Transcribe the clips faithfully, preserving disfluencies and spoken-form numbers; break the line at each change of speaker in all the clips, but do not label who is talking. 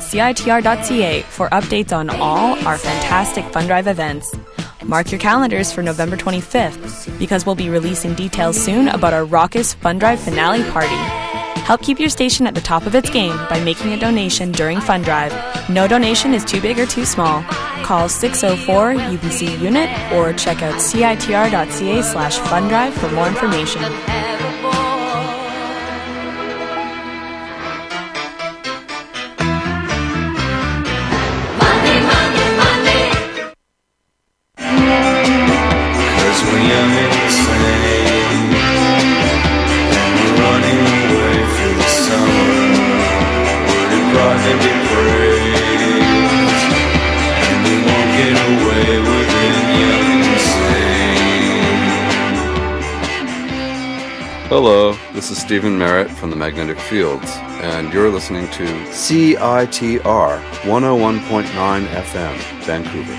C I T R dot C A for updates on all our fantastic Fun Drive events. Mark your calendars for November twenty-fifth, because we'll be releasing details soon about our raucous Fun Drive finale party. Help keep your station at the top of its game by making a donation during Fun Drive. No donation is too big or too small. Call six oh four U B C unit or check out C I T R dot C A slash Fun Drive for more information.
Hello, this is Stephen Merritt from the Magnetic Fields, and you're listening to C I T R one oh one point nine F M, Vancouver.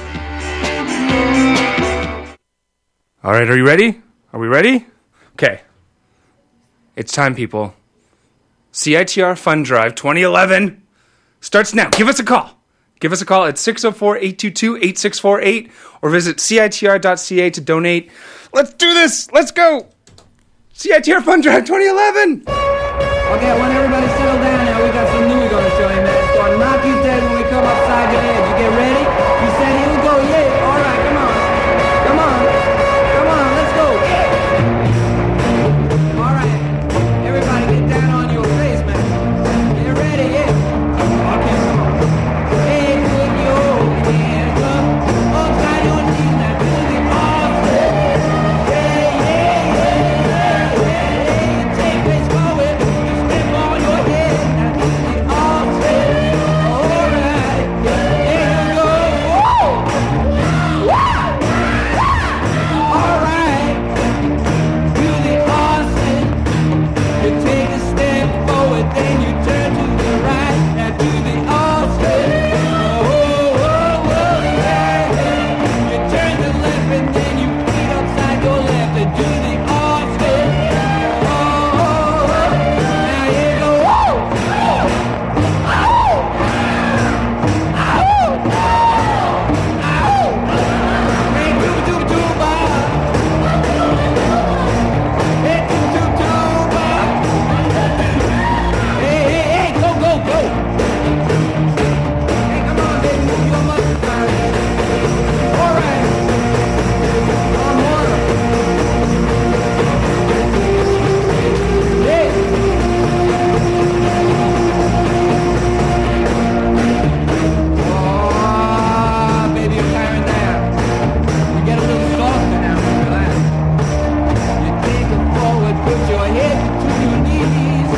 All right, are you ready? Are we ready? Okay. It's time, people. C I T R Fun Drive twenty eleven starts now. Give us a call. Give us a call at six oh four, eight two two, eight six four eight or visit C I T R dot C A to donate. Let's do this! Let's go! C I T R Fun Drive twenty eleven!
Okay, I want everybody to settle down now. We got some new we're going to show you, man. It's going to knock you dead when we come upside your head. You get ready? You said here we go, yeah. All right, come on. Come on. Come on, let's go. Yeah. All right. Everybody get down on your face, man. Get ready, yeah. Okay, come on. Hey, put your hands up. Upside your knees now. Do the awesome. Yeah, yeah, yeah, yeah, yeah. Take this forward. Step on your head. Now do the awesome. All right. There you go. Woo! All right. Do the awesome. You take a step forward, then you turn to the right. Now do the awesome. Oh, oh, oh, yeah, yeah. You turn to the left and then you feet upside your left and do the awesome. Oh, oh, oh. Now here you go. Woo! Ow! Ow! Ow! Hey, do, do, do, ba. Hey, do, do, do, ba. Hey, hey, hey, go, go, go. Hey, come on, baby, move your muscles, man. All right. One more. Hey. Oh, baby, you're tiring down. You get a little softer now. Relax. You take it forward, put your head between your knees.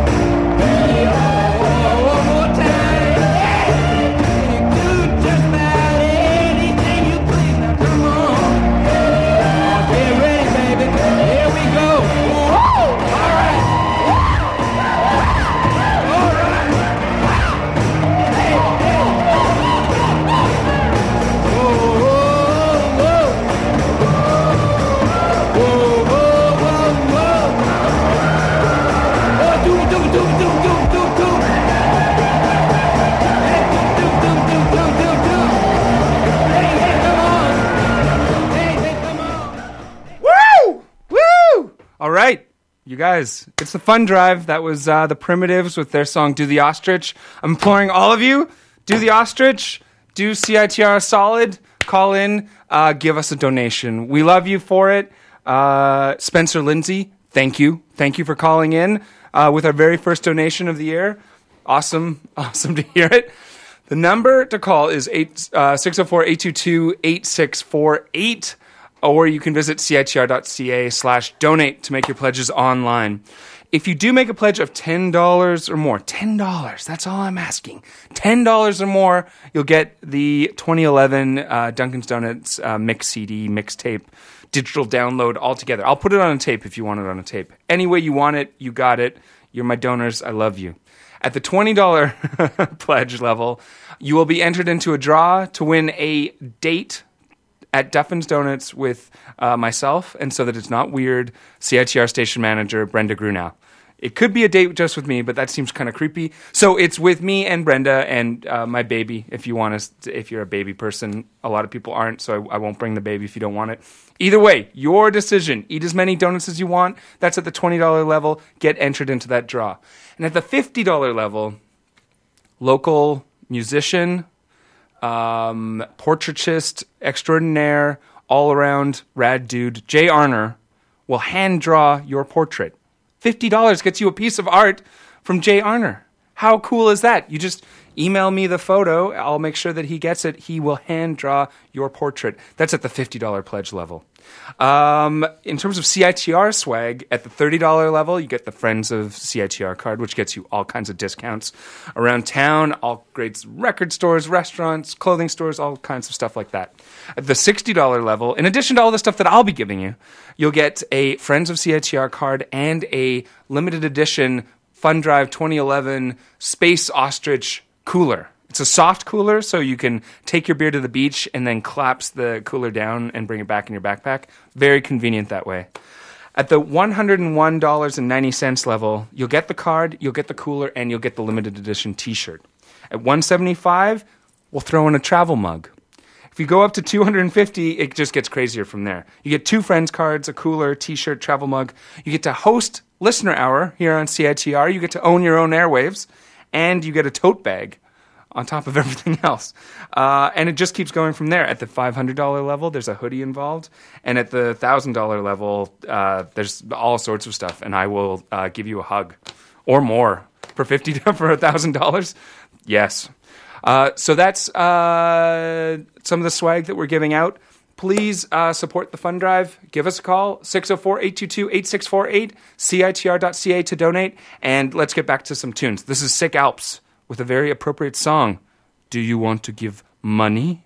Yeah. Oh, one more time. Yeah. You do just about anything you please. Now come on. Oh, get ready, baby. Here we go. Woo! All right. All right. Hey, hey. Whoa, whoa, whoa. Whoa, whoa, whoa, whoa. Oh, do, do, do, do, do, do, do. Hey, do, do, do, do, do, do, do. Hey, hey, come on. Hey, hey, come on.
Woo! Woo! All right, you guys, it's the Fun Drive. That was uh, the Primitives with their song Do the Ostrich. I'm imploring all of you, do the Ostrich, do C I T R solid, call in, uh, give us a donation. We love you for it. Uh, Spencer Lindsay, thank you. Thank you for calling in uh, with our very first donation of the year. Awesome, awesome to hear it. The number to call is eight uh, six oh four, eight two two, eight six four eight, or you can visit C I T R dot C A slash donate to make your pledges online. If you do make a pledge of ten dollars or more, ten dollars, that's all I'm asking. ten dollars or more, you'll get the twenty eleven uh, Dunkin' Donuts uh, mix C D, mixtape, digital download all together. I'll put it on a tape if you want it on a tape. Any way you want it, you got it. You're my donors. I love you. At the twenty dollars pledge level, you will be entered into a draw to win a date at Duffin's Donuts with uh, myself, and so that it's not weird, C I T R station manager Brenda Grunow. It could be a date just with me, but that seems kind of creepy. So it's with me and Brenda and uh, my baby. If you want to, if you're a baby person, a lot of people aren't, so I, I won't bring the baby if you don't want it. Either way, your decision. Eat as many donuts as you want. That's at the twenty dollars level. Get entered into that draw. And at the fifty dollars level, local musician, um, portraitist extraordinaire, all around rad dude, Jay Arner, will hand draw your portrait. fifty dollars gets you a piece of art from Jay Arner. How cool is that? You just email me the photo. I'll make sure that he gets it. He will hand draw your portrait. That's at the fifty dollars pledge level. Um, in terms of C I T R swag, at the thirty dollars level, you get the Friends of C I T R card, which gets you all kinds of discounts around town, all great record stores, restaurants, clothing stores, all kinds of stuff like that. At the sixty dollars level, in addition to all the stuff that I'll be giving you, you'll get a Friends of C I T R card and a limited edition Fun Drive twenty eleven Space Ostrich cooler. It's a soft cooler, so you can take your beer to the beach and then collapse the cooler down and bring it back in your backpack. Very convenient that way. At the one hundred one dollars and ninety cents level, you'll get the card, you'll get the cooler, and you'll get the limited edition t-shirt. At one hundred seventy-five dollars, we'll throw in a travel mug. If you go up to two hundred fifty dollars, it just gets crazier from there. You get two Friends cards, a cooler, t-shirt, travel mug. You get to host Listener Hour here on C I T R. You get to own your own airwaves. And you get a tote bag on top of everything else. Uh, and it just keeps going from there. At the five hundred dollars level, there's a hoodie involved. And at the one thousand dollars level, uh, there's all sorts of stuff. And I will uh, give you a hug or more for fifty dollars for one thousand dollars. Yes. Uh, so that's uh, some of the swag that we're giving out. Please uh, support the Fun Drive. Give us a call, six oh four, eight two two, eight six four eight, C I T R dot C A to donate. And let's get back to some tunes. This is Sick Alps with a very appropriate song. Do you want to give money?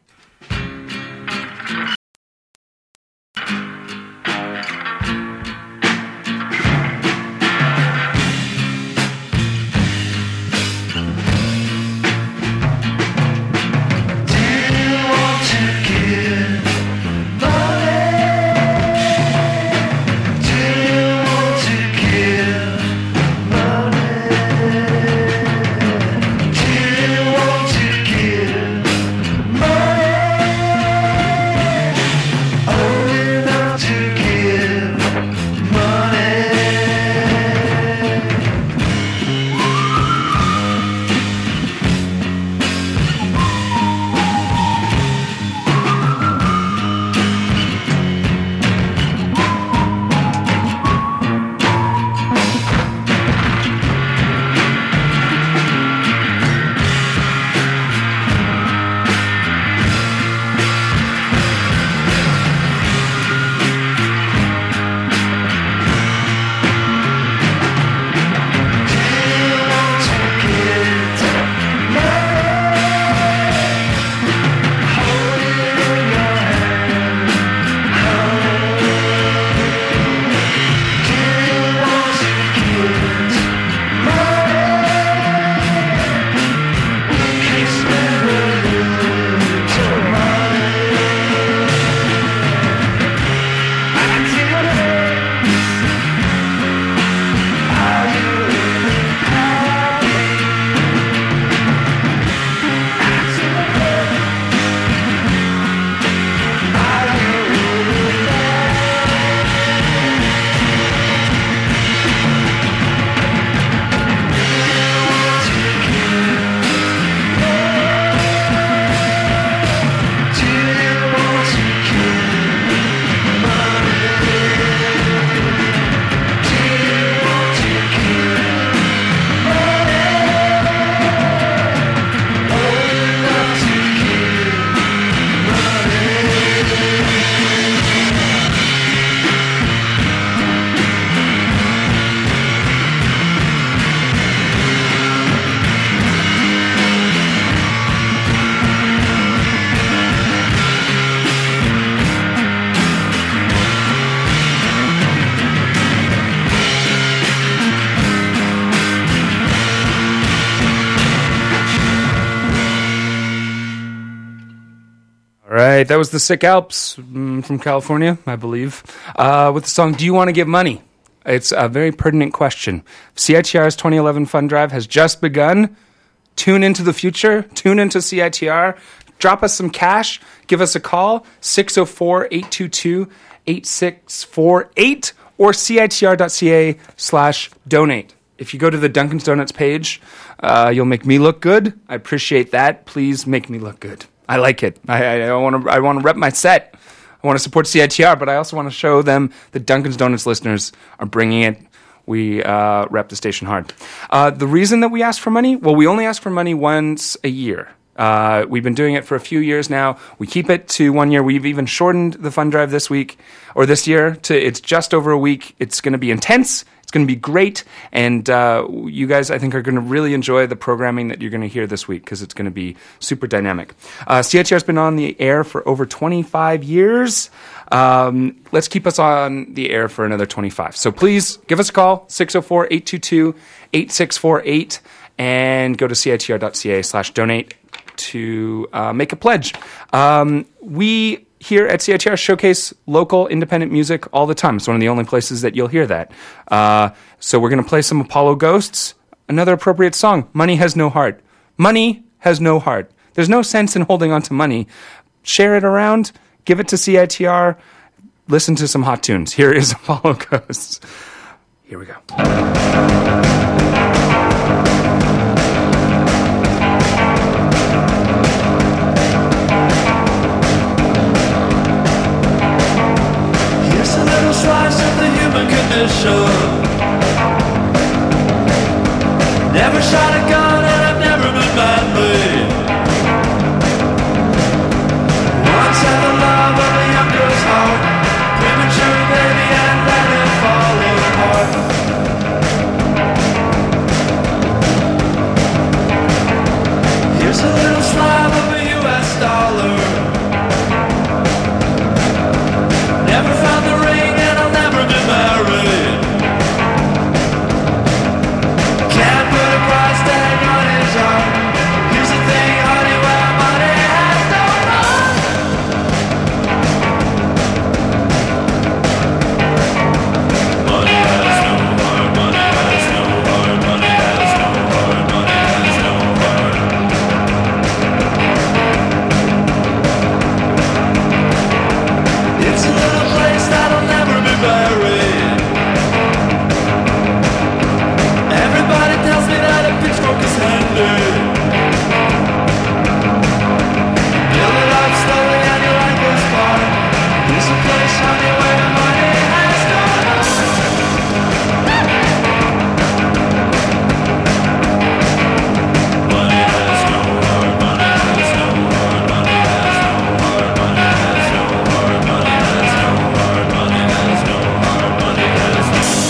right, that was the Sick Alps mm, from California, I believe, uh, with the song "Do You Want to Give Money?" It's a very pertinent question. C I T R's twenty eleven Fund Drive has just begun. Tune into the future. Tune into C I T R. Drop us some cash. Give us a call, six oh four, eight two two, eight six four eight or citr.ca slash donate. If you go to the Dunkin's Donuts page, uh, you'll make me look good. I appreciate that. Please make me look good. I like it. I, I want to I want to rep my set. I want to support C I T R, but I also want to show them that Dunkin's Donuts listeners are bringing it. We uh, rep the station hard. Uh, the reason that we ask for money, well, we only ask for money once a year. Uh, we've been doing it for a few years now. We keep it to one year. We've even shortened the fund drive this week or this year to it's just over a week. It's going to be intense. It's going to be great. And uh, you guys, I think, are going to really enjoy the programming that you're going to hear this week because it's going to be super dynamic. Uh, C I T R has been on the air for over twenty-five years. Um, let's keep us on the air for another twenty-five. So please give us a call, six oh four, eight two two, eight six four eight, and go to citr.ca slash donate to uh, make a pledge. Um, we here at C I T R showcase local independent music all the time. It's one of the only places that you'll hear that. Uh, so we're going to play some Apollo Ghosts. Another appropriate song, Money Has No Heart. Money has no heart. There's no sense in holding on to money. Share it around. Give it to C I T R. Listen to some hot tunes. Here is Apollo Ghosts. Here we go.
Slice of the human condition. Never shot a gun and I've never been badly. Once had the love of a young girl's heart. Premature baby and let it fall apart. Here's a little slab of a U S dollar. Never found the ring and I'll never be married. Can't put a price tag on his arm. Here's the thing, honey, where money has no heart. Money has no heart, money has no heart, money has no heart, money has no heart. It's a little place that'll never be buried. Everybody tells me that a pitchfork is handy. Build it up slowly and you like this part. There's a place, honey, where money has no heart. Money has no heart, money has no heart, money has no heart, money has no heart, money has no heart, money has no heart, money has no heart.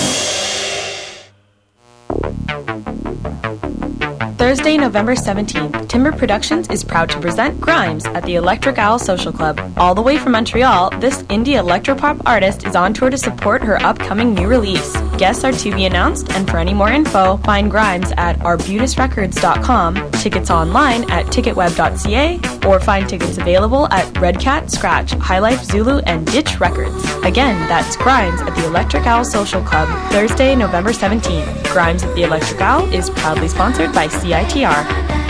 Thursday, November seventeenth, Timber Productions is proud to present Grimes at the Electric Owl Social Club. All the way from Montreal, this indie electropop artist is on tour to support her upcoming new release. Guests are to be announced, and for any more info, find Grimes at arbutus records dot com, tickets online at ticketweb dot c a, or find tickets available at Red Cat, Scratch, High Life, Zulu, and Ditch Records. Again, that's Grimes at the Electric Owl Social Club, Thursday, November seventeenth. Grimes at the Electric Owl is proudly sponsored by C I T R.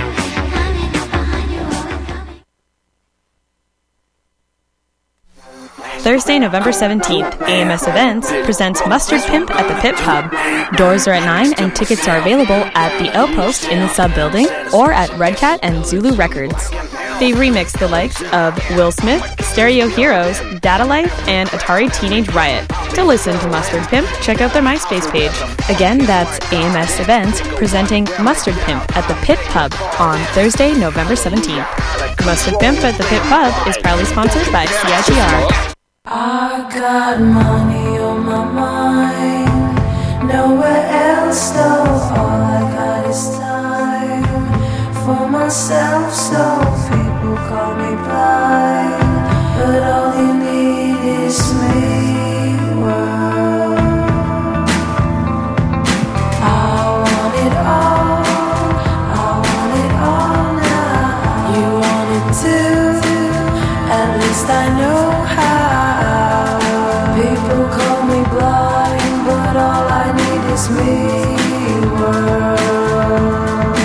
Thursday, November seventeenth, A M S Events presents Mustard Pimp at the Pit Pub. Doors are at nine and tickets are available at the Outpost in the sub-building or at Red Cat and Zulu Records. They remixed the likes of Will Smith, Stereo Heroes, Data Life, and Atari Teenage Riot. To listen to Mustard Pimp, check out their MySpace page. Again, that's A M S Events presenting Mustard Pimp at the Pit Pub on Thursday, November seventeenth. Mustard Pimp at the Pit Pub is proudly sponsored by C I T R.
I got money on my mind, nowhere else though. All I got is time for myself, so people call me blind, but all you need is me, world. I want it all, I want it all now. You want it too, at least I know how. People call me blind, but all promise me world.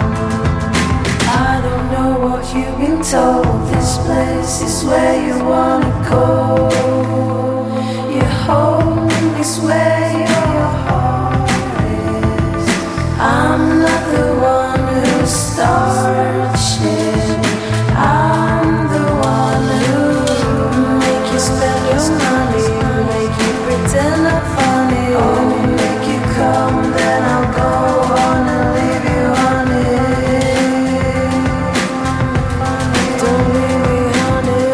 I don't know what you've been told. This place is where you wanna go. Your home is where your heart is. I'm not the one who started shit. I'm the one who make you spend your money, make you pretend I'm funny, oh, make you come, then I'll go on and leave you on it. Don't leave me on it.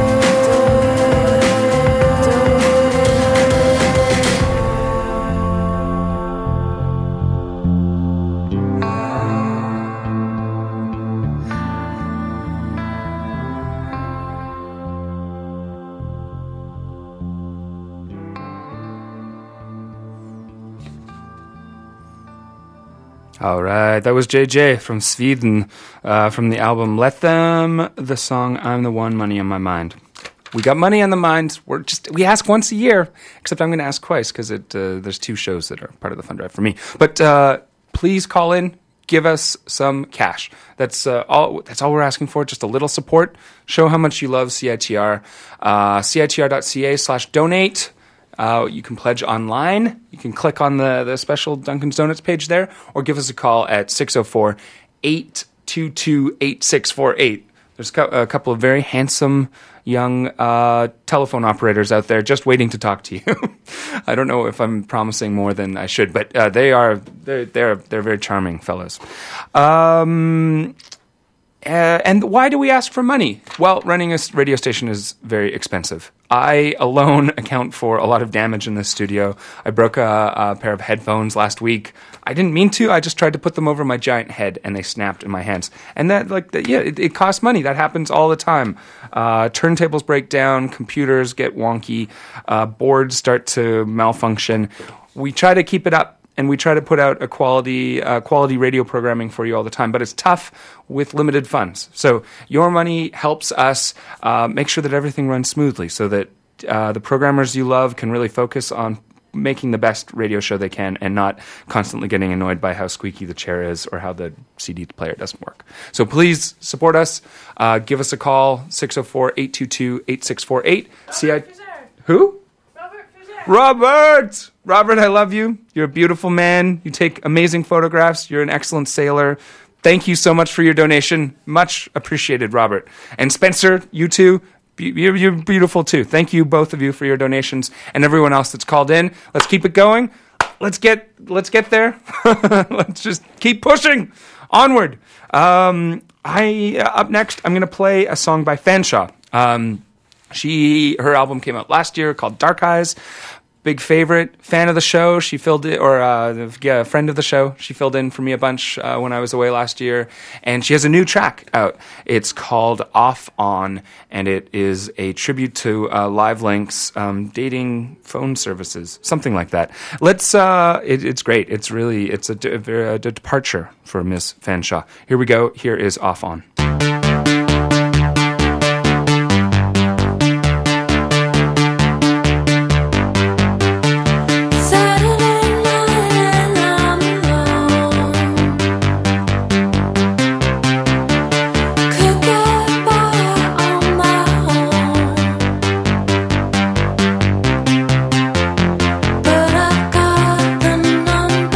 All right, that was J J from Sweden, uh, from the album Let Them, the song I'm the One, Money on My Mind. We got money on the mind. We're just we ask once a year, except I'm going to ask twice because it uh, there's two shows that are part of the fund drive for me. But uh, please call in, give us some cash. That's uh, all. That's all we're asking for. Just a little support. Show how much you love C I T R. Uh, C I T R dot C A slash donate. Uh, you can pledge online. You can click on the, the special Dunkin's Donuts page there, or give us a call at six oh four, eight two two, eight six four eight. There's a couple of very handsome young uh, telephone operators out there just waiting to talk to you. I don't know if I'm promising more than I should, but uh, they are they're they're they're very charming fellows. Um, uh, and why do we ask for money? Well, running a radio station is very expensive. I alone account for a lot of damage in this studio. I broke a, a pair of headphones last week. I didn't mean to. I just tried to put them over my giant head, and they snapped in my hands. And that, like, the, yeah, it, it costs money. That happens all the time. Uh, turntables break down, computers get wonky, uh, boards start to malfunction. We try to keep it up, and we try to put out a quality uh, quality radio programming for you all the time. But it's tough with limited funds. So your money helps us uh, make sure that everything runs smoothly, so that uh, the programmers you love can really focus on making the best radio show they can and not constantly getting annoyed by how squeaky the chair is or how the C D player doesn't work. So please support us. Uh, give us a call, six oh four, eight two two, eight six four eight. See, I... Who? Robert! Robert, I love you. You're a beautiful man. You take amazing photographs. You're an excellent sailor. Thank you so much for your donation. Much appreciated, Robert. And Spencer, you too. You're, you're beautiful too. Thank you, both of you, for your donations, and everyone else that's called in. Let's keep it going. Let's get let's get there. Let's just keep pushing onward. Um, I uh, up next, I'm going to play a song by Fanshawe. Um, she her album came out last year called Dark Eyes. Big favorite, fan of the show. She filled it, or uh, yeah, a friend of the show. She filled in for me a bunch uh, when I was away last year, and she has a new track out. It's called Off On, and it is a tribute to uh, Live Link's um, dating phone services, something like that. Let's. Uh, it, it's great. It's really. It's a, a, a departure for Miss Fanshawe. Here we go. Here is Off On.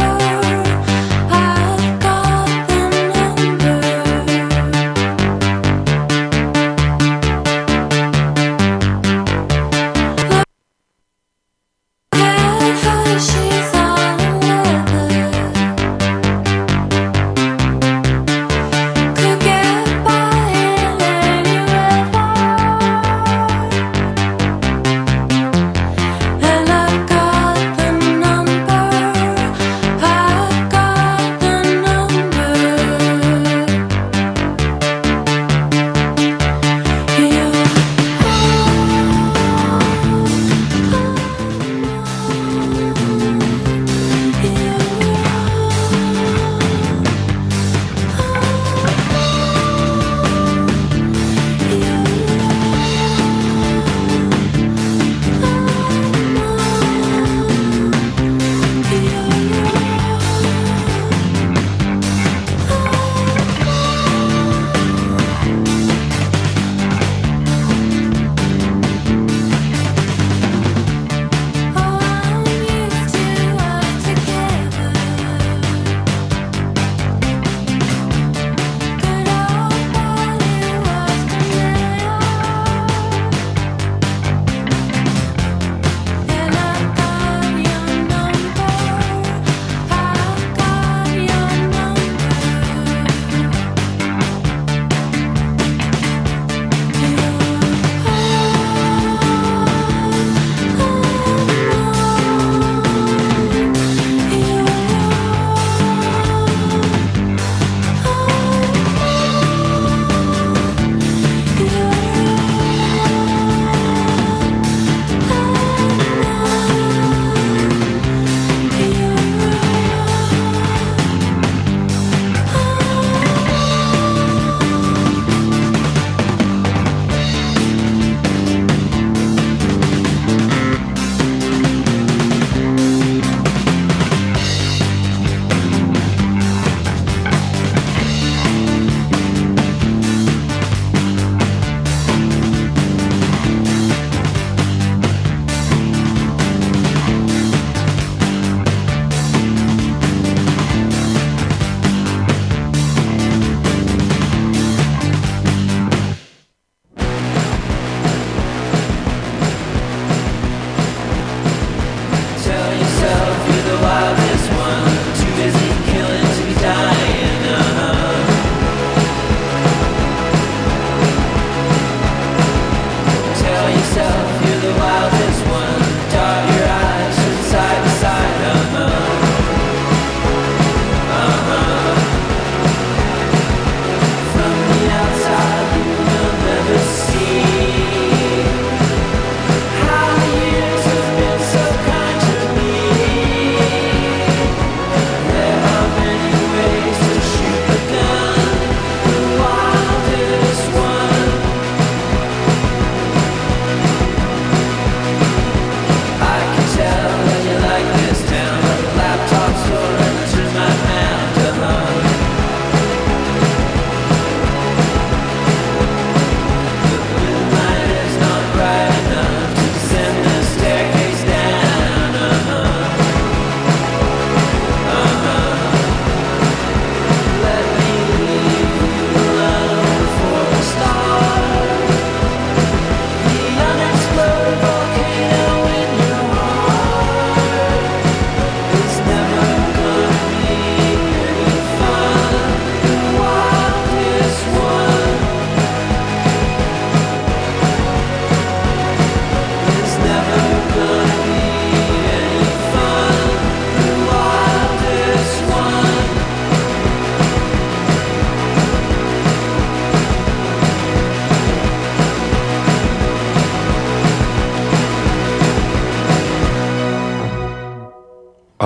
I've got the number.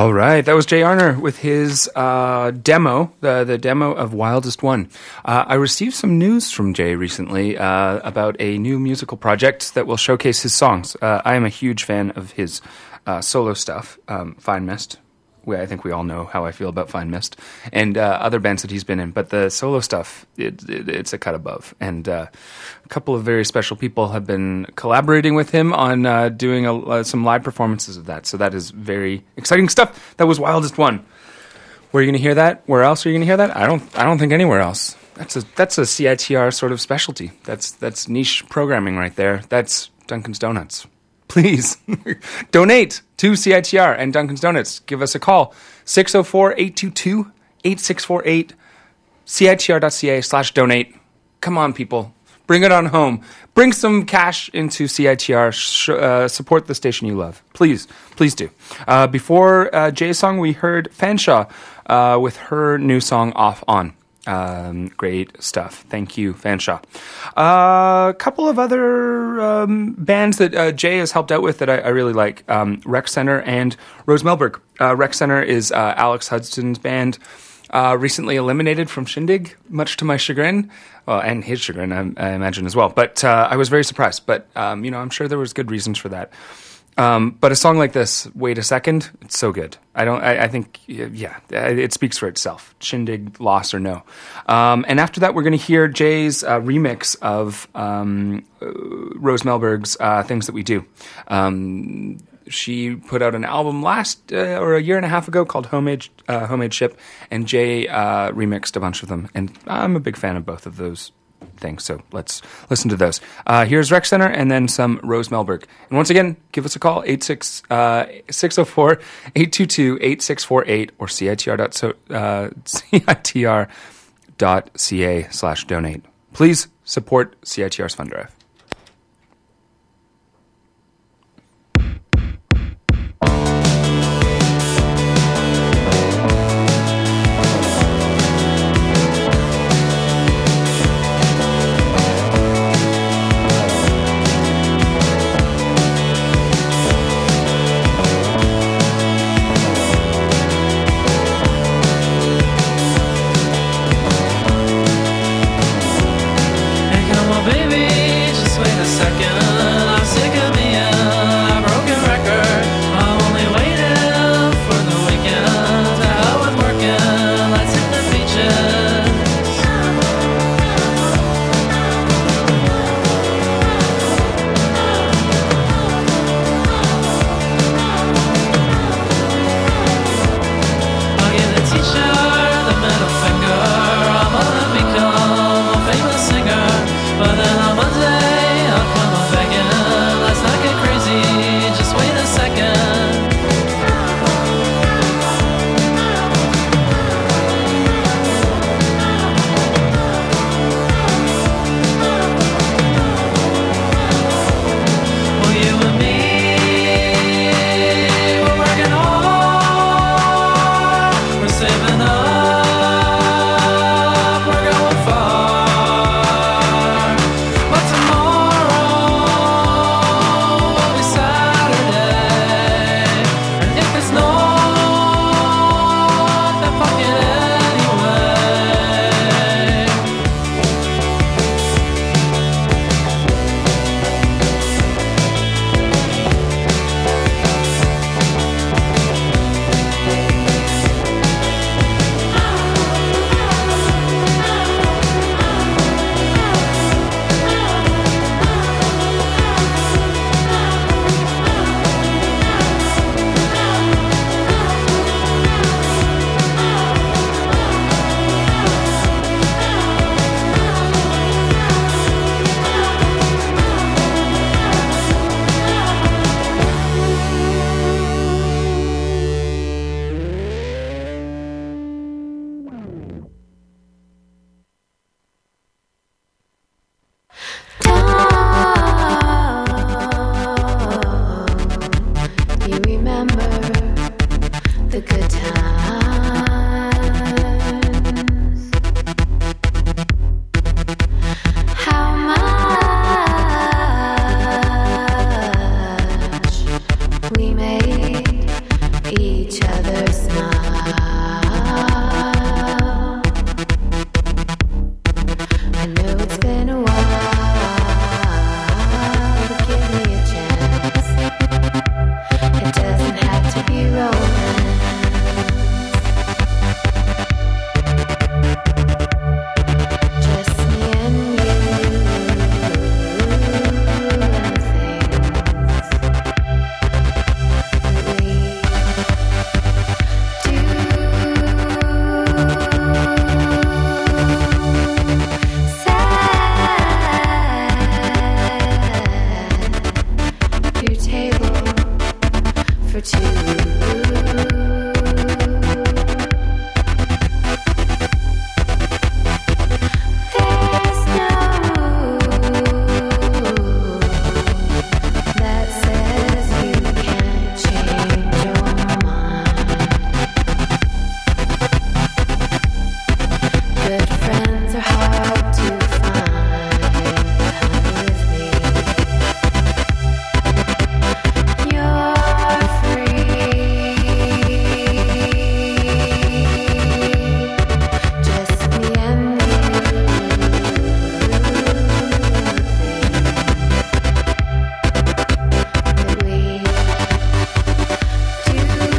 All right, that was Jay Arner with his uh, demo, the the demo of Wildest One. Uh, I received some news from Jay recently uh, about a new musical project that will showcase his songs. Uh, I am a huge fan of his uh, solo stuff, um, Fine Mist. We, I think we all know how I feel about Fine Mist and uh, other bands that he's been in. But the solo stuff, it, it, it's a cut above. And uh, a couple of very special people have been collaborating with him on uh, doing a, uh, some live performances of that. So that is very exciting stuff. That was Wildest One. Where are you going to hear that? Where else are you going to hear that? I don't. I don't think anywhere else. That's a that's a C I T R sort of specialty. That's that's niche programming right there. That's Dunkin's Donuts. Please donate to C I T R and Dunkin's Donuts. Give us a call, six oh four, eight two two, eight six four eight, citr.ca slash donate. Come on, people. Bring it on home. Bring some cash into C I T R. Sh- uh, support the station you love. Please, please do. Uh, before uh, Jay's song, we heard Fanshawe uh, with her new song, Off On. Um, great stuff. Thank you, Fanshawe. A uh, couple of other um, bands that uh, Jay has helped out with that I, I really like. Um, Rec Center and Rose Melberg. Uh, Rec Center is uh, Alex Hudson's band. Uh, recently eliminated from Shindig, much to my chagrin. Well, and his chagrin, I, I imagine, as well. But uh, I was very surprised. But, um, you know, I'm sure there was good reasons for that. Um, but a song like this, Wait a Second, it's so good. I don't. I, I think, yeah, it speaks for itself. Shindig, loss or no. Um, and after that, we're going to hear Jay's uh, remix of um, uh, Rose Melberg's uh, Things That We Do. Um, she put out an album last uh, or a year and a half ago called Homemade uh, Homemade Ship, and Jay uh, remixed a bunch of them. And I'm a big fan of both of those things, so let's listen to those. Uh, here's Rec Center and then some Rose Melberg. And once again, give us a call, six oh four, eight two two, eight six four eight or citr dot so, uh, citr dot ca slash donate. Please support C I T R's Fund Drive.
But then on Monday I'll come on begging. know it's been a while, but give me a chance. It doesn't have to be romance. Just me and you and things we do. Your table for two. There's no rule that says you can't change your mind. Good friends are hard to find. Come with me. You're free. Just me and you. That we do.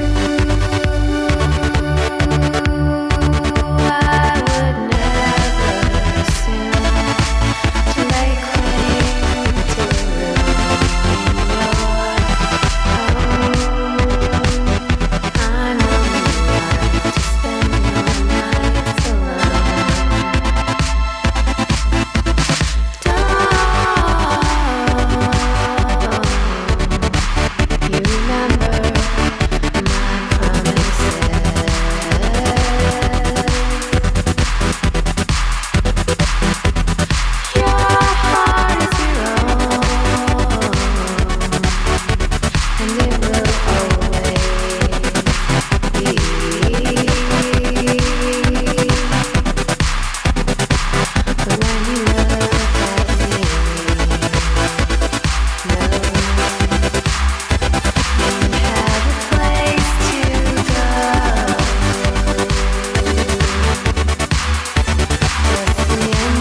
I would never assume to lay claim to a room in your home. I know you like to spend your nights alone. Don't you remember my promises? Your heart is your own, and it will always be. But when you look at me, know you have a place to go. Just me and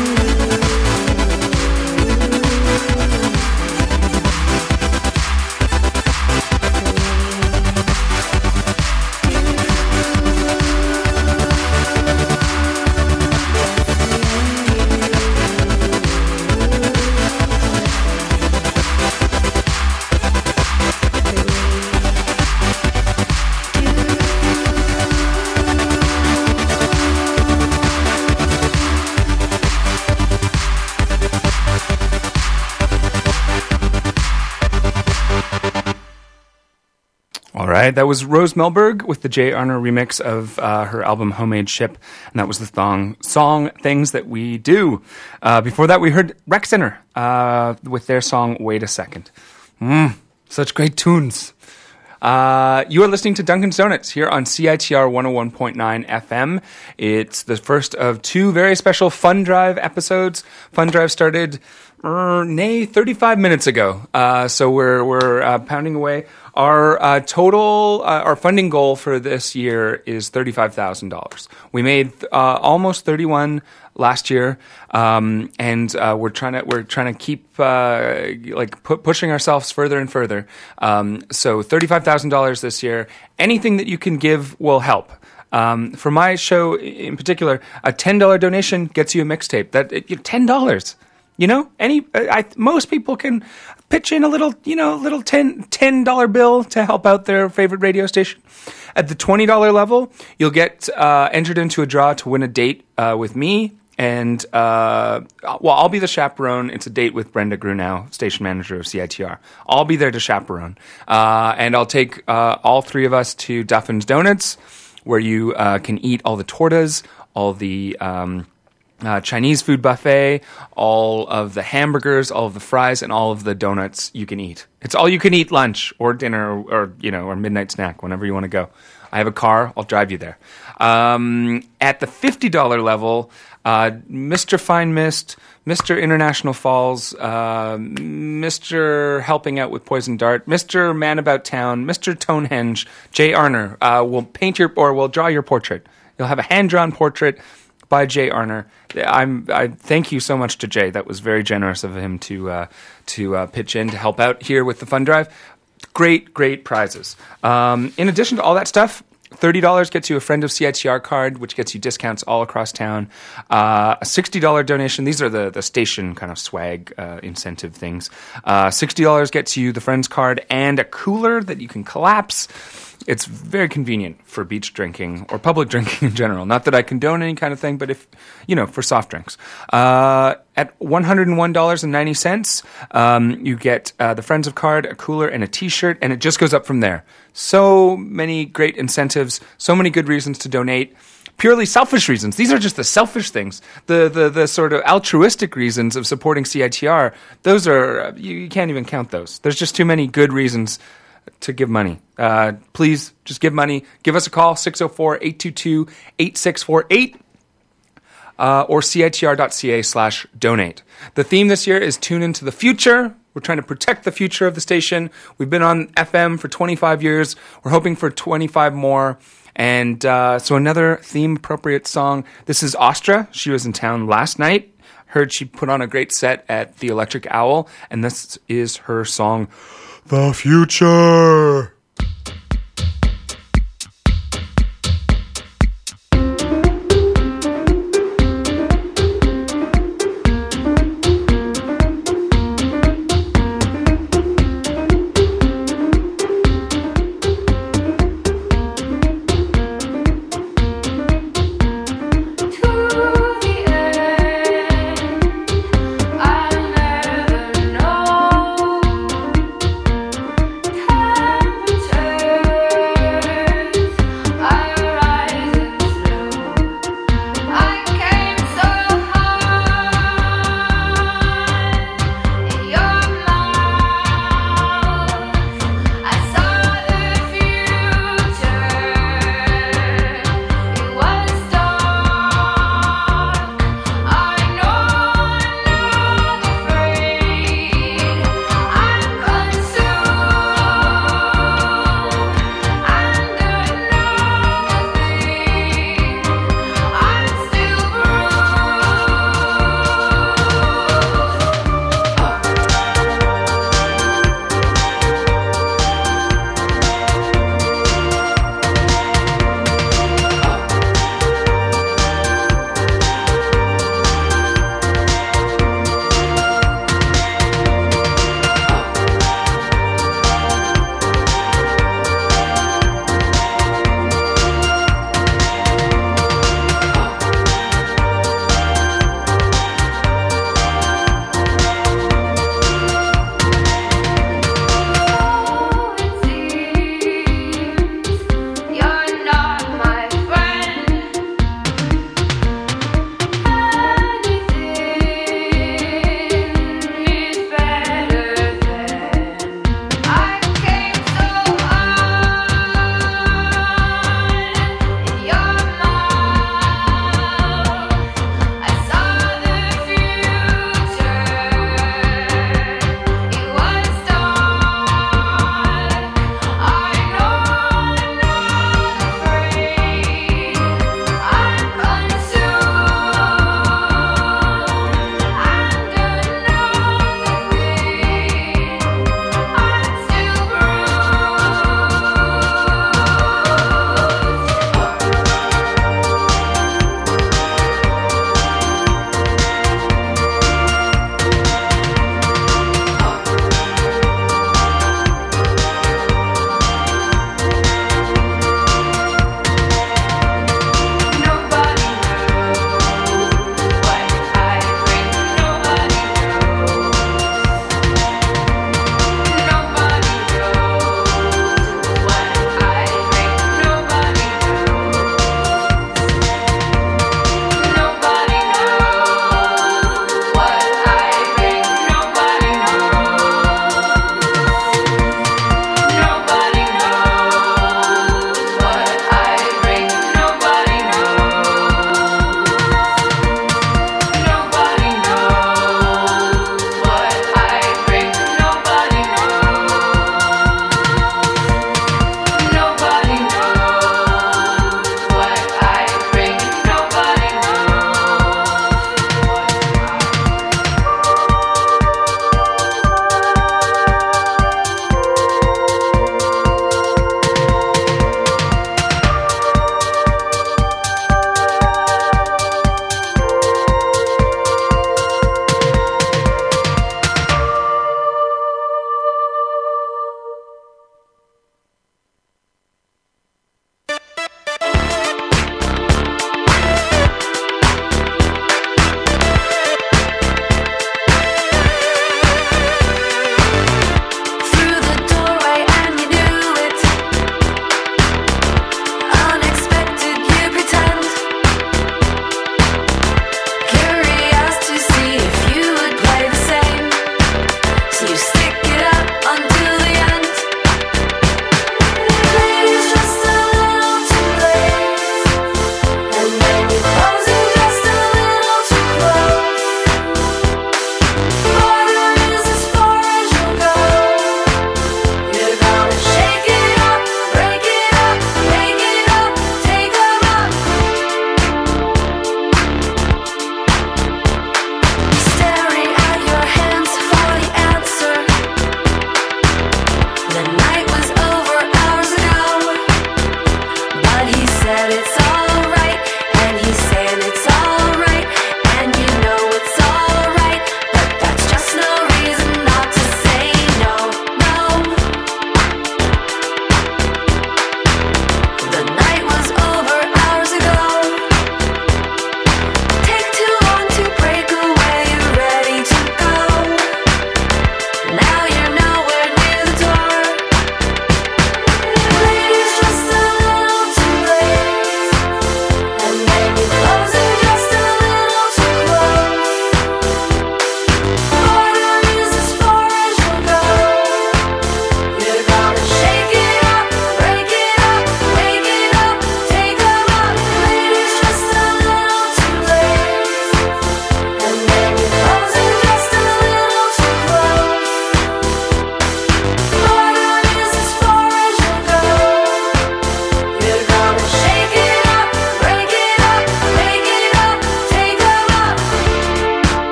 All right, that was Rose Melberg with the Jay Arner remix of uh, her album Homemade Ship, and that was the thong, song Things That We Do. Uh, before that, we heard Rec Center uh, with their song Wait a Second. Mm, such great tunes. Uh, you are listening to Dunkin's Donuts here on C I T R one oh one point nine F M. It's the first of two very special Fun Drive episodes. Fun Drive started, uh, nay, thirty-five minutes ago. Uh, so we're we're uh, pounding away. Our uh, total, uh, our funding goal for this year is thirty-five thousand dollars. We made uh, almost thirty-one last year, um, and uh, we're trying to we're trying to keep uh, like pu- pushing ourselves further and further. Um, so thirty-five thousand dollars this year. Anything that you can give will help. Um, for my show in particular, a ten dollar donation gets you a mixtape. That it, ten dollars. You know, any I, most people can pitch in a little, you know, little ten dollar bill to help out their favorite radio station. At the twenty dollar level, you'll get uh, entered into a draw to win a date uh, with me. And, uh, well, I'll be the chaperone. It's a date with Brenda Grunow, station manager of C I T R. I'll be there to chaperone. Uh, and I'll take uh, all three of us to Duffin's Donuts, where you uh, can eat all the tortas, all the um, uh, Chinese food buffet, all of the hamburgers, all of the fries, and all of the donuts you can eat. It's all you can eat lunch or dinner or, or you know, or midnight snack, whenever you want to go. I have a car. I'll drive you there. Um, at the fifty dollar level, uh, Mister Fine Mist, Mister International Falls, uh, Mister Helping Out with Poison Dart, Mister Man About Town, Mister Tonehenge, Jay Arner uh, will paint your or will draw your portrait. You'll have a hand-drawn portrait by Jay Arner. I'm I thank you so much to Jay. That was very generous of him to uh, to uh, pitch in to help out here with the fund drive. Great, great prizes. Um, in addition to all that stuff, thirty dollars gets you a Friend of C I T R card, which gets you discounts all across town. Uh, a sixty dollars donation. These are the, the station kind of swag uh, incentive things. Uh, sixty dollars gets you the Friends card and a cooler that you can collapse. It's very convenient for beach drinking or public drinking in general. Not that I condone any kind of thing, but if, you know, for soft drinks. Uh, at one hundred one dollars and ninety cents, um, you get uh, the Friends of card, a cooler, and a T-shirt, and it just goes up from there. So many great incentives, so many good reasons to donate. Purely selfish reasons. These are just the selfish things. The the the sort of altruistic reasons of supporting C I T R, those are, you, you can't even count those. There's just too many good reasons to give money. Uh, please just give money. Give us a call, six oh four, eight two two, eight six four eight, uh, or citr.ca slash donate. The theme this year is Tune Into the Future. We're trying to protect the future of the station. We've been on F M for twenty-five years. We're hoping for twenty-five more. And uh, so another theme-appropriate song. This is Astra. She was in town last night. Heard she put on a great set at the Electric Owl. And this is her song, The Future.
I'll never know.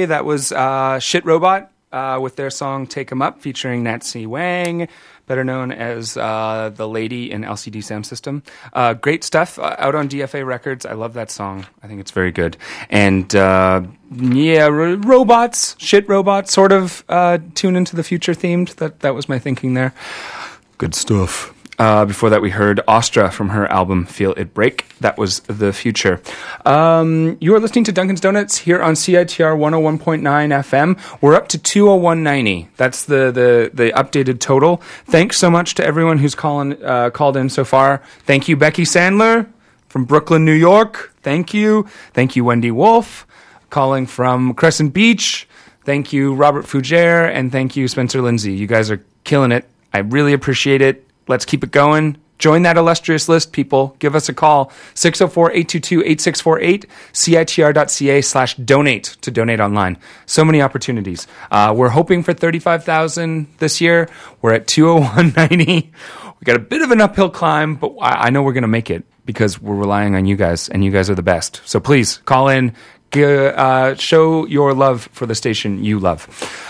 yesterday. That was uh, Shit Robot uh, with their song Take 'Em Up featuring Nancy Wang, better known as uh, the lady in L C D Sound System. Uh, great stuff uh, out on D F A Records. I love that song. I think it's very good. And uh, yeah, ro- robots, shit robots, sort of uh, tune into the future themed. That, that was my thinking there. Good stuff. Uh, before that, we heard Ostra from her album Feel It Break. That was The Future. Um, you are listening to Duncan's Donuts here on C I T R one oh one point nine F M. We're up to two oh one ninety. That's the, the, the updated total. Thanks so much to everyone who's calling, uh, called in so far. Thank you, Becky Sandler from Brooklyn, New York. Thank you. Thank you, Wendy Wolf, calling from Crescent Beach. Thank you, Robert Fougere. And thank you, Spencer Lindsay. You guys are killing it. I really appreciate it. Let's keep it going. Join that illustrious list, people. Give us a call. six oh four, eight two two, eight six four eight, citr.ca slash donate to donate online. So many opportunities. Uh, we're hoping for thirty-five thousand this year. We're at two oh one ninety. We got a bit of an uphill climb, but I, I know we're going to make it because we're relying on you guys, and you guys are the best. So please, call in. Uh, show your love for the station you love.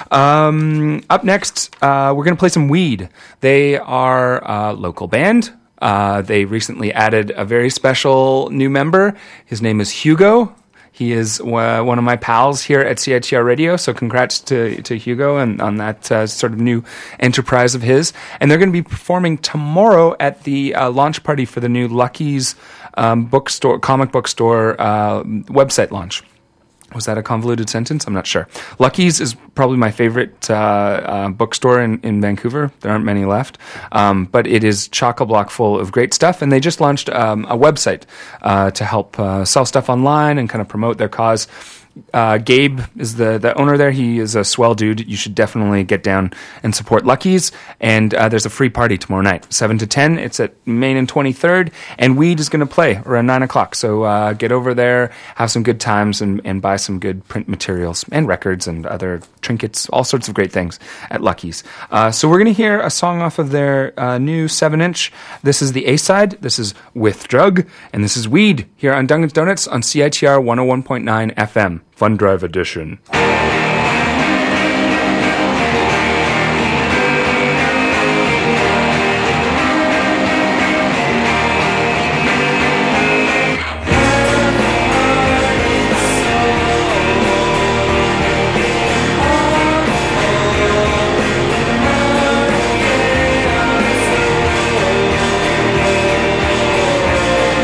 Um, up next, uh, we're going to play some Weed. They are a local band. Uh, they recently added a very special new member. His name is Hugo. He is uh, one of my pals here at C I T R Radio, so congrats to, to Hugo and on that uh, sort of new enterprise of his. And they're going to be performing tomorrow at the uh, launch party for the new Lucky's um, bookstore, comic book store uh, website launch. Was that a convoluted sentence? I'm not sure. Lucky's is probably my favorite uh, uh, bookstore in, in Vancouver. There aren't many left. Um, but it is chock-a-block full of great stuff. And they just launched um, a website uh, to help uh, sell stuff online and kind of promote their cause. Uh, Gabe is the, the owner there. He is a swell dude. You should definitely get down and support Lucky's. And uh, there's a free party tomorrow night, seven to ten. It's at Main and twenty-third. And Weed is going to play around nine o'clock. So uh, get over there, have some good times, and, and buy some good print materials and records and other trinkets, all sorts of great things at Lucky's. Uh, so we're going to hear a song off of their uh, new seven inch. This is the A-side. This is With Drug. And this is Weed here on Duncan's Donuts on C I T R one oh one point nine F M. Fun Drive Edition.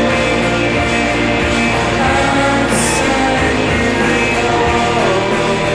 Thank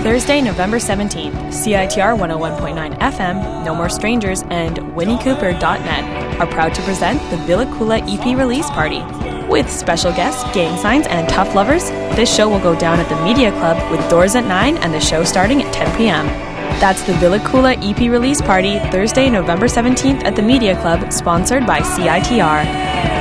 Thursday, November seventeenth, C I T R one oh one point nine F M, No More Strangers, and winnie cooper dot net are proud to present the Villa Kula E P release party. With special guests, Gang Signs, and Tough Lovers, this show will go down at the Media Club with doors at nine and the show starting at ten p.m. That's the Villa Kula E P release party, Thursday, November seventeenth at the Media Club, sponsored by C I T R.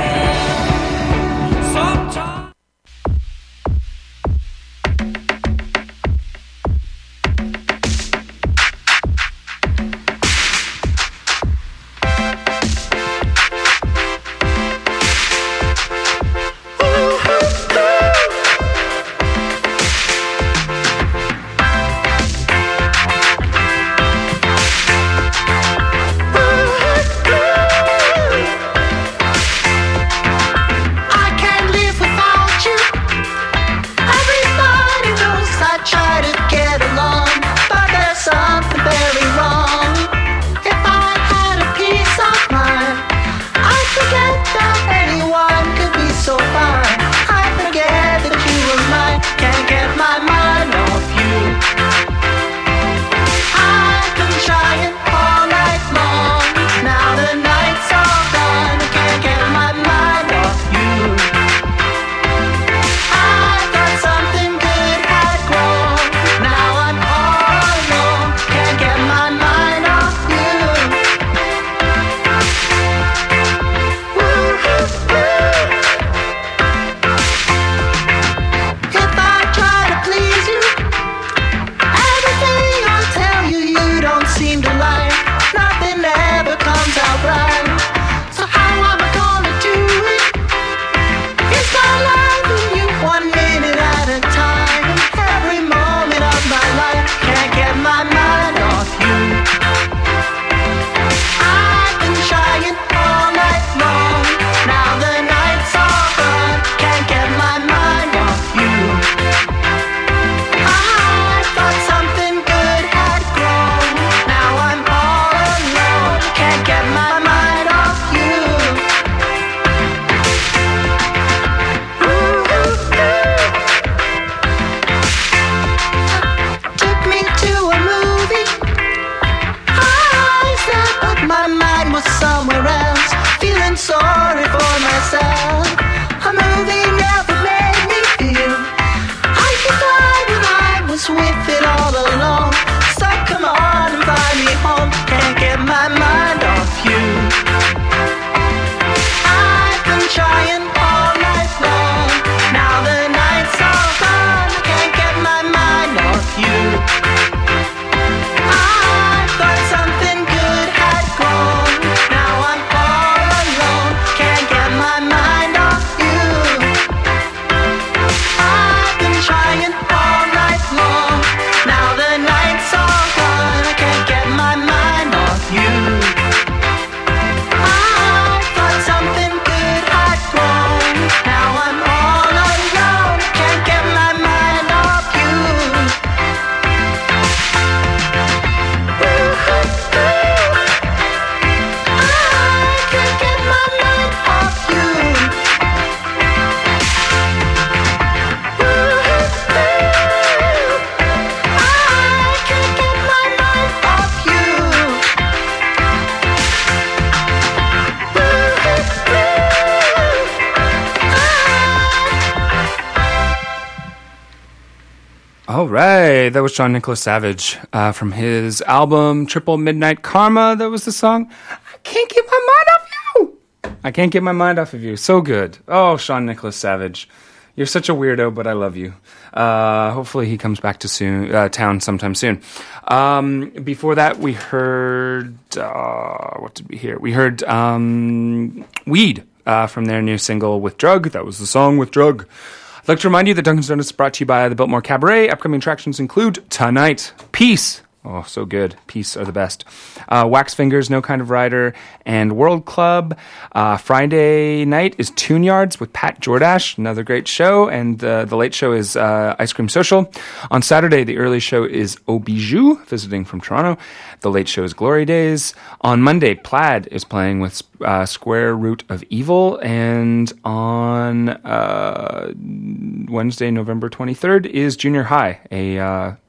All right, that was John Nicholas Savage uh, from his album Triple Midnight Karma. That was the song. I can't get my mind off you. I can't get my mind off of you. So good. Oh, Sean Nicholas Savage, you're such a weirdo, but I love you. Uh, hopefully he comes back to soon, uh, town sometime soon. Um, before that, we heard uh, what did we hear? We heard um, Weed uh, from their new single With Drug. That was the song With Drug. I'd like to remind you that Duncan's Donuts is brought to you by the Biltmore Cabaret. Upcoming attractions include tonight, Peace. Oh, so good. Peace are the best. Uh, Wax Fingers, No Kind of Rider, and World Club. Uh, Friday night is Tune Yards with Pat Jordash, another great show. And uh, the late show is uh, Ice Cream Social. On Saturday, the early show is Au Bijou, visiting from Toronto. The late show is Glory Days. On Monday, Plaid is playing with uh, Square Root of Evil. And on uh, Wednesday, November twenty-third, is Junior High, a... Uh,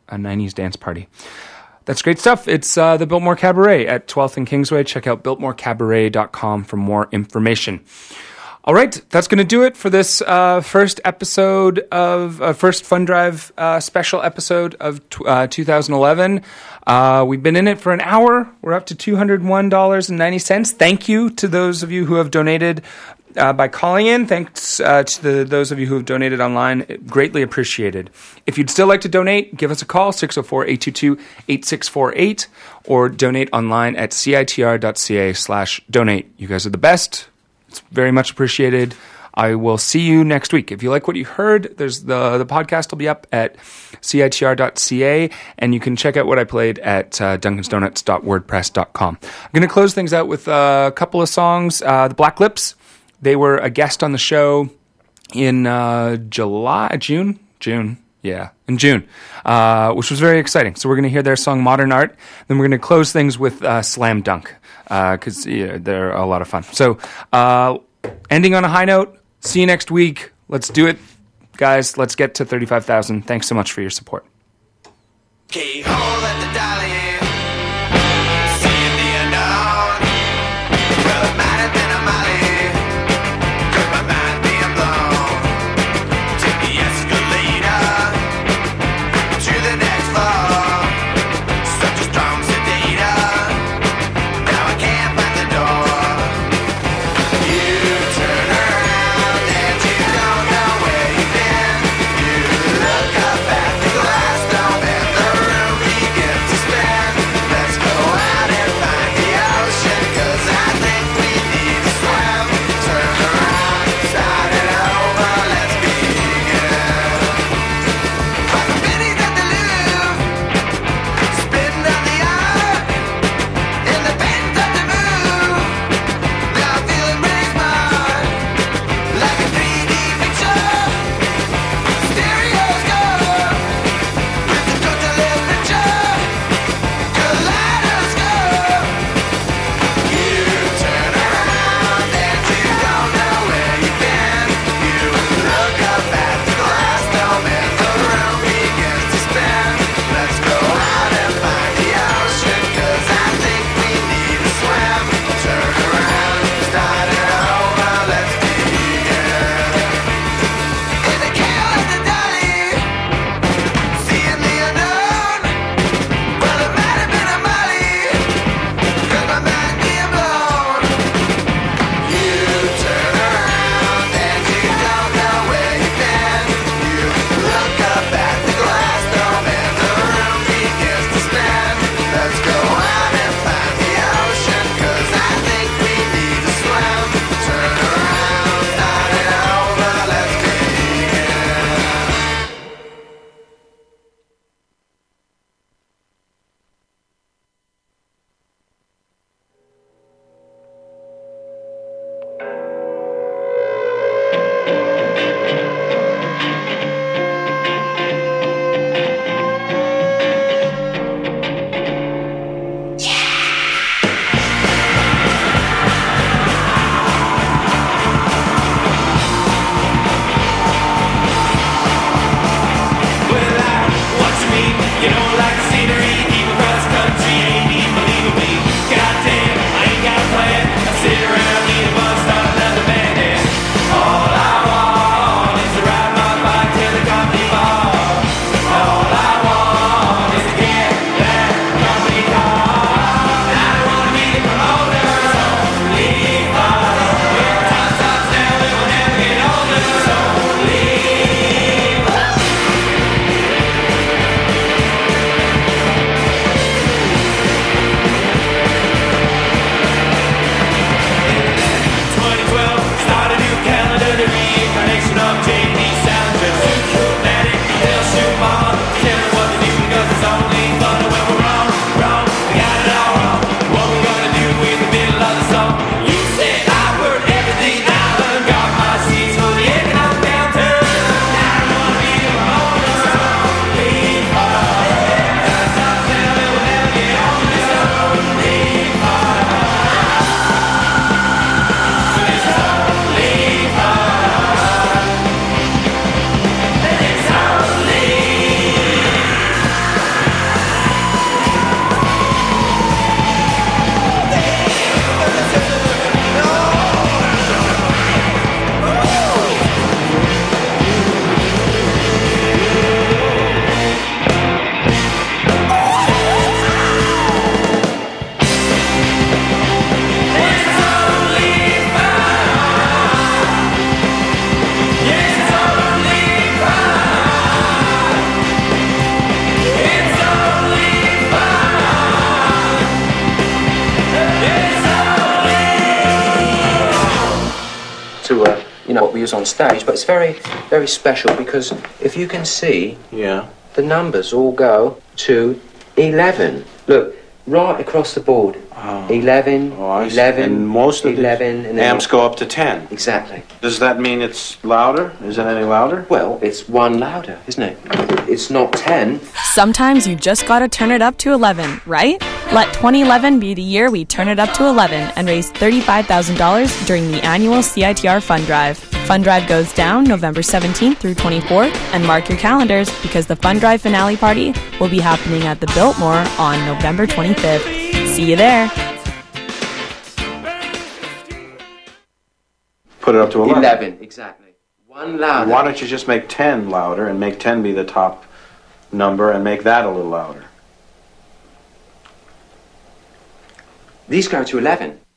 a nineties dance party. That's great stuff. It's uh, the Biltmore Cabaret at twelfth and Kingsway. Check out biltmore cabaret dot com for more information. All right, that's going to do it for this uh, first episode of uh, first Fun Drive uh, special episode of t- uh, two thousand eleven. Uh, we've been in it for an hour. We're up to two hundred one dollars and ninety cents. Thank you to those of you who have donated uh, by calling in. Thanks uh, to the, those of you who have donated online. Greatly appreciated. If you'd still like to donate, give us a call, six oh four, eight two two, eight six four eight, or donate online at citr.ca slash donate. You guys are the best. It's very much appreciated. I will see you next week. If you like what you heard, there's the the podcast will be up at citr dot c a, and you can check out what I played at uh, dunkins donuts dot wordpress dot com. I'm going to close things out with a couple of songs. Uh, the Black Lips, they were a guest on the show in uh, July, June, June. Yeah, in June, uh, which was very exciting. So we're going to hear their song Modern Art. Then we're going to close things with uh, Slam Dunk, because uh, yeah, they're a lot of fun. So uh, ending on a high note, see you next week. Let's do it, guys. Let's get to thirty-five thousand. Thanks so much for your support.
Keyhole at the dialing, seeing the unknown. Well, it might have been a Molly, could my mind being blown? Take the escalator to the next floor. Such a strong sedator, now I can't find the door. You turn around and you don't know where you've been. You look up at the glass dome and the room begins.
you know, what we use on stage, but it's very, very special because if you can see,
Yeah.
the numbers all go to eleven. Look, right across the board.
Oh.
eleven,
Oh, I see.
eleven,
And most of
eleven,
the
and then
amps go up to ten.
Exactly.
Does that mean it's louder? Is it any louder?
Well, it's one louder, isn't it? It's not ten.
Sometimes you just gotta turn it up to eleven, right? Let twenty eleven be the year we turn it up to eleven and raise thirty-five thousand dollars during the annual C I T R Fund Drive. Fund Drive goes down November seventeenth through twenty-fourth, and mark your calendars because the Fund Drive finale party will be happening at the Biltmore on November twenty-fifth. See you there.
Put it up to eleven.
eleven, exactly. One louder.
Why don't you just make ten louder and make ten be the top number and make that a little louder?
These go to eleven.